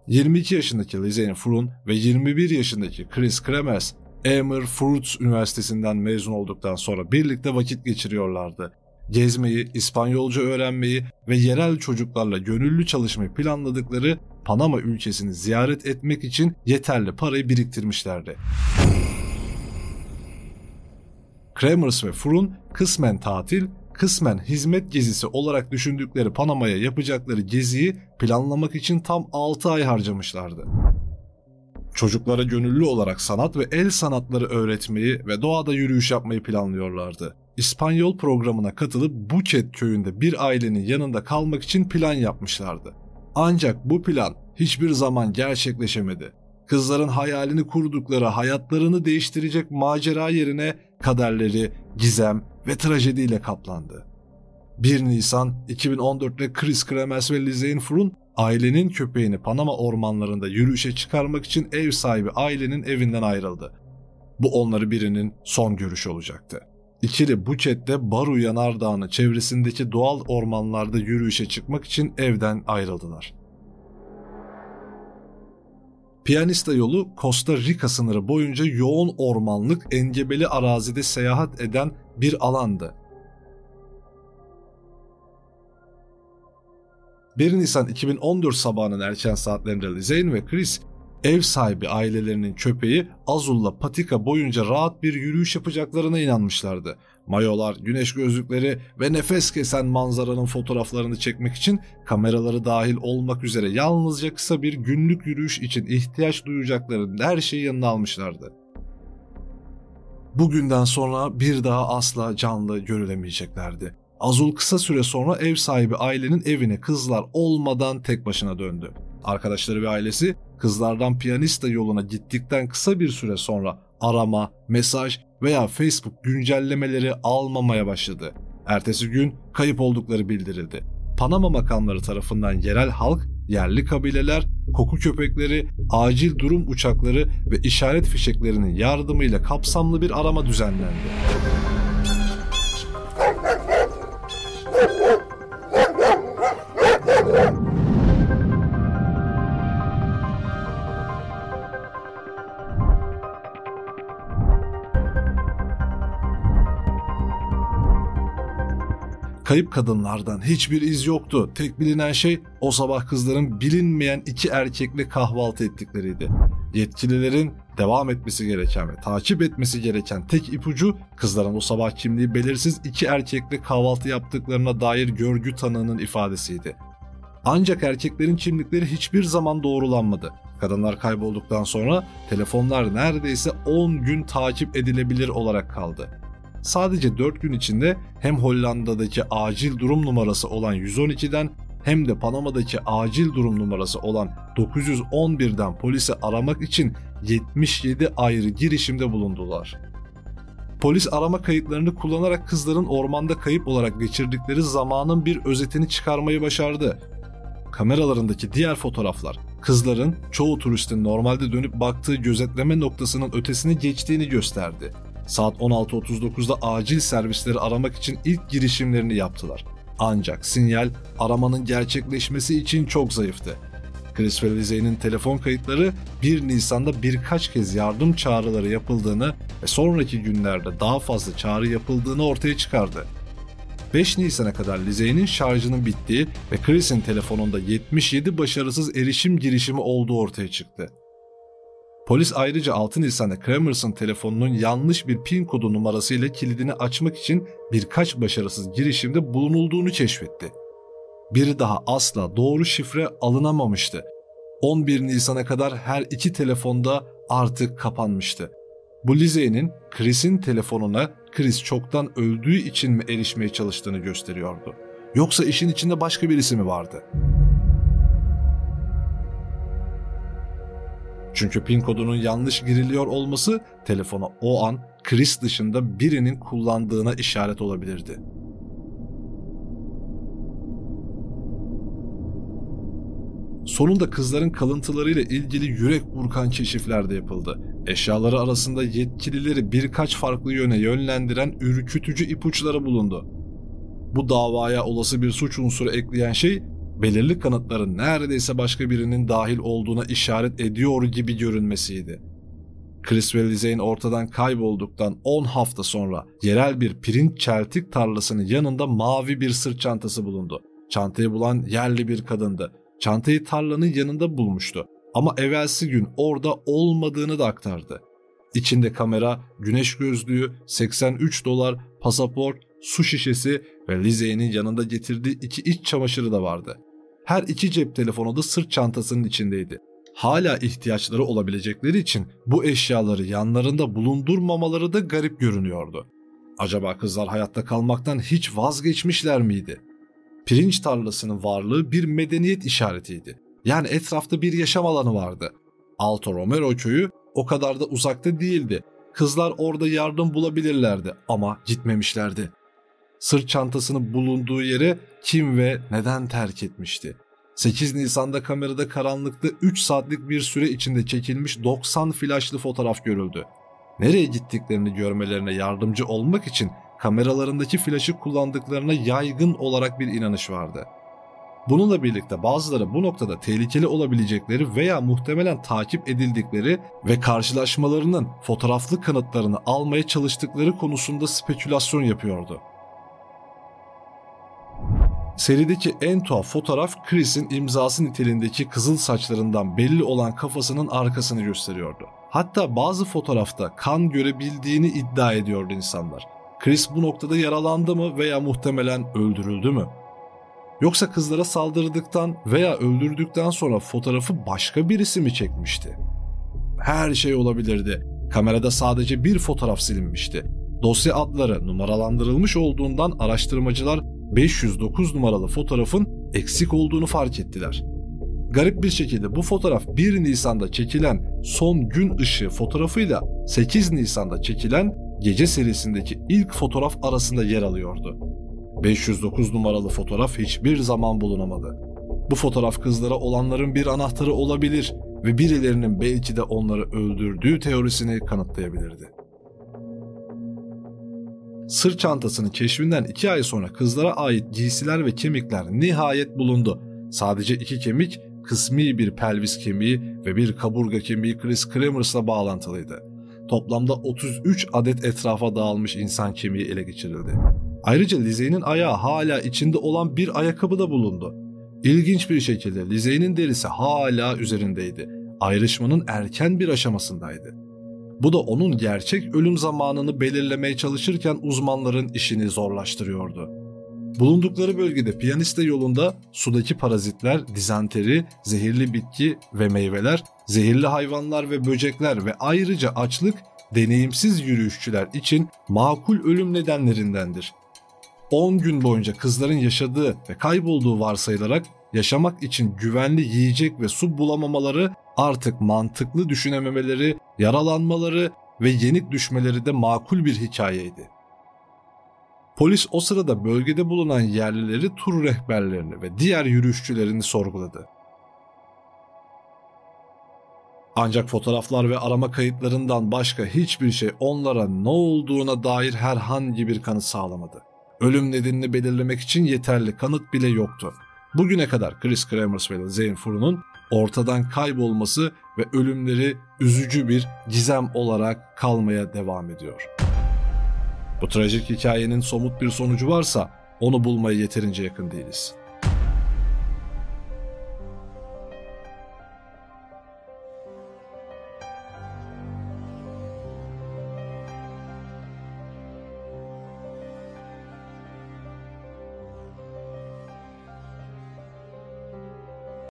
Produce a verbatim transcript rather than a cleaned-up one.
yirmi iki yaşındaki Lizane Froon ve yirmi bir yaşındaki Chris Kremers, Amer Fruits Üniversitesi'nden mezun olduktan sonra birlikte vakit geçiriyorlardı. Gezmeyi, İspanyolca öğrenmeyi ve yerel çocuklarla gönüllü çalışmayı planladıkları Panama ülkesini ziyaret etmek için yeterli parayı biriktirmişlerdi. Kremers ve Froon kısmen tatil, kısmen hizmet gezisi olarak düşündükleri Panama'ya yapacakları geziyi planlamak için tam altı ay harcamışlardı. Çocuklara gönüllü olarak sanat ve el sanatları öğretmeyi ve doğada yürüyüş yapmayı planlıyorlardı. İspanyol programına katılıp Buket köyünde bir ailenin yanında kalmak için plan yapmışlardı. Ancak bu plan hiçbir zaman gerçekleşemedi. Kızların hayalini kurdukları hayatlarını değiştirecek macera yerine kaderleri gizem ve trajediyle kaplandı. bir Nisan iki bin on dörtte Chris Kremers ve Lizane Froon ailenin köpeğini Panama ormanlarında yürüyüşe çıkarmak için ev sahibi ailenin evinden ayrıldı. Bu onları birinin son görüşü olacaktı. İkili Buket'te Baru Yanardağı'nın çevresindeki doğal ormanlarda yürüyüşe çıkmak için evden ayrıldılar. Piyanista yolu Costa Rica sınırı boyunca yoğun ormanlık engebeli arazide seyahat eden bir alandı. bir Nisan iki bin on dört sabahının erken saatlerinde Lizane ve Chris, ev sahibi ailelerinin köpeği Azul'la patika boyunca rahat bir yürüyüş yapacaklarına inanmışlardı. Mayolar, güneş gözlükleri ve nefes kesen manzaranın fotoğraflarını çekmek için kameraları dahil olmak üzere yalnızca kısa bir günlük yürüyüş için ihtiyaç duyacakları her şeyi yanına almışlardı. Bugünden sonra bir daha asla canlı görülemeyeceklerdi. Azul kısa süre sonra ev sahibi ailenin evine kızlar olmadan tek başına döndü. Arkadaşları ve ailesi kızlardan piyanista yoluna gittikten kısa bir süre sonra arama, mesaj veya Facebook güncellemeleri almamaya başladı. Ertesi gün kayıp oldukları bildirildi. Panama makamları tarafından yerel halk, yerli kabileler, koku köpekleri, acil durum uçakları ve işaret fişeklerinin yardımıyla kapsamlı bir arama düzenlendi. Kayıp kadınlardan hiçbir iz yoktu. Tek bilinen şey o sabah kızların bilinmeyen iki erkekle kahvaltı ettikleriydi. Yetkililerin devam etmesi gereken ve takip etmesi gereken tek ipucu kızların o sabah kimliği belirsiz iki erkekle kahvaltı yaptıklarına dair görgü tanığının ifadesiydi. Ancak erkeklerin kimlikleri hiçbir zaman doğrulanmadı. Kadınlar kaybolduktan sonra telefonlar neredeyse on gün takip edilebilir olarak kaldı. Sadece dört gün içinde hem Hollanda'daki acil durum numarası olan yüz on ikiden hem de Panama'daki acil durum numarası olan dokuz yüz on birden polisi aramak için yetmiş yedi ayrı girişimde bulundular. Polis arama kayıtlarını kullanarak kızların ormanda kayıp olarak geçirdikleri zamanın bir özetini çıkarmayı başardı. Kameralarındaki diğer fotoğraflar kızların çoğu turistin normalde dönüp baktığı gözetleme noktasının ötesine geçtiğini gösterdi. Saat on altı otuz dokuzda acil servisleri aramak için ilk girişimlerini yaptılar. Ancak sinyal aramanın gerçekleşmesi için çok zayıftı. Chris ve Lizane'in telefon kayıtları bir Nisan'da birkaç kez yardım çağrıları yapıldığını ve sonraki günlerde daha fazla çağrı yapıldığını ortaya çıkardı. beş Nisan'a kadar Lizane'in şarjının bittiği ve Chris'in telefonunda yetmiş yedi başarısız erişim girişimi olduğu ortaya çıktı. Polis ayrıca altı Nisan'da Kremers'ın telefonunun yanlış bir pin kodu numarasıyla kilidini açmak için birkaç başarısız girişimde bulunulduğunu keşfetti. Bir daha asla doğru şifre alınamamıştı. on bir Nisan'a kadar her iki telefonda artık kapanmıştı. Bu Lizane'in Chris'in telefonuna Chris çoktan öldüğü için mi erişmeye çalıştığını gösteriyordu. Yoksa işin içinde başka birisi mi vardı? Çünkü pin kodunun yanlış giriliyor olması telefona o an Chris dışında birinin kullandığına işaret olabilirdi. Sonunda kızların kalıntılarıyla ilgili yürek burkan keşifler de yapıldı. Eşyaları arasında yetkilileri birkaç farklı yöne yönlendiren ürkütücü ipuçları bulundu. Bu davaya olası bir suç unsuru ekleyen şey belirli kanıtların neredeyse başka birinin dahil olduğuna işaret ediyor gibi görünmesiydi. Chris ve Lizey'in ortadan kaybolduktan on hafta sonra yerel bir pirinç çeltik tarlasının yanında mavi bir sırt çantası bulundu. Çantayı bulan yerli bir kadındı. Çantayı tarlanın yanında bulmuştu ama evvelsi gün orada olmadığını da aktardı. İçinde kamera, güneş gözlüğü, seksen üç dolar, pasaport, su şişesi ve Lizey'nin yanında getirdiği iki iç çamaşırı da vardı. Her iki cep telefonu da sırt çantasının içindeydi. Hala ihtiyaçları olabilecekleri için bu eşyaları yanlarında bulundurmamaları da garip görünüyordu. Acaba kızlar hayatta kalmaktan hiç vazgeçmişler miydi? Pirinç tarlasının varlığı bir medeniyet işaretiydi. Yani etrafta bir yaşam alanı vardı. Alto Romero köyü o kadar da uzakta değildi. Kızlar orada yardım bulabilirlerdi ama gitmemişlerdi. Sırt çantasının bulunduğu yere kim ve neden terk etmişti? sekiz Nisan'da kamerada karanlıkta üç saatlik bir süre içinde çekilmiş doksan flaşlı fotoğraf görüldü. Nereye gittiklerini görmelerine yardımcı olmak için kameralarındaki flaşı kullandıklarına yaygın olarak bir inanış vardı. Bununla birlikte bazıları bu noktada tehlikeli olabilecekleri veya muhtemelen takip edildikleri ve karşılaşmalarının fotoğraflı kanıtlarını almaya çalıştıkları konusunda spekülasyon yapıyordu. Serideki en tuhaf fotoğraf Chris'in imzası niteliğindeki kızıl saçlarından belli olan kafasının arkasını gösteriyordu. Hatta bazı fotoğrafta kan görebildiğini iddia ediyordu insanlar. Chris bu noktada yaralandı mı veya muhtemelen öldürüldü mü? Yoksa kızlara saldırdıktan veya öldürdükten sonra fotoğrafı başka birisi mi çekmişti? Her şey olabilirdi. Kamerada sadece bir fotoğraf silinmişti. Dosya adları numaralandırılmış olduğundan araştırmacılar beş yüz dokuz numaralı fotoğrafın eksik olduğunu fark ettiler. Garip bir şekilde bu fotoğraf bir Nisan'da çekilen son gün ışığı fotoğrafıyla sekiz Nisan'da çekilen gece serisindeki ilk fotoğraf arasında yer alıyordu. beş yüz dokuz numaralı fotoğraf hiçbir zaman bulunamadı. Bu fotoğraf kızlara olanların bir anahtarı olabilir ve birilerinin belki de onları öldürdüğü teorisini kanıtlayabilirdi. Sırt çantasının keşfinden iki ay sonra kızlara ait giysiler ve kemikler nihayet bulundu. Sadece iki kemik, kısmi bir pelvis kemiği ve bir kaburga kemiği Chris Kramers'la bağlantılıydı. Toplamda otuz üç adet etrafa dağılmış insan kemiği ele geçirildi. Ayrıca Lizey'nin ayağı hala içinde olan bir ayakkabı da bulundu. İlginç bir şekilde Lizey'nin derisi hala üzerindeydi. Ayrışmanın erken bir aşamasındaydı. Bu da onun gerçek ölüm zamanını belirlemeye çalışırken uzmanların işini zorlaştırıyordu. Bulundukları bölgede Piyaniste yolunda sudaki parazitler, dizanteri, zehirli bitki ve meyveler, zehirli hayvanlar ve böcekler ve ayrıca açlık deneyimsiz yürüyüşçüler için makul ölüm nedenlerindendir. on gün boyunca kızların yaşadığı ve kaybolduğu varsayılarak yaşamak için güvenli yiyecek ve su bulamamaları, artık mantıklı düşünememeleri, yaralanmaları ve yenik düşmeleri de makul bir hikayeydi. Polis o sırada bölgede bulunan yerlileri, tur rehberlerini ve diğer yürüyüşçülerini sorguladı. Ancak fotoğraflar ve arama kayıtlarından başka hiçbir şey onlara ne olduğuna dair herhangi bir kanıt sağlamadı. Ölüm nedenini belirlemek için yeterli kanıt bile yoktu. Bugüne kadar Chris Kramers ve Lizey Furun'un ortadan kaybolması ve ölümleri üzücü bir gizem olarak kalmaya devam ediyor. Bu trajik hikayenin somut bir sonucu varsa onu bulmaya yeterince yakın değiliz.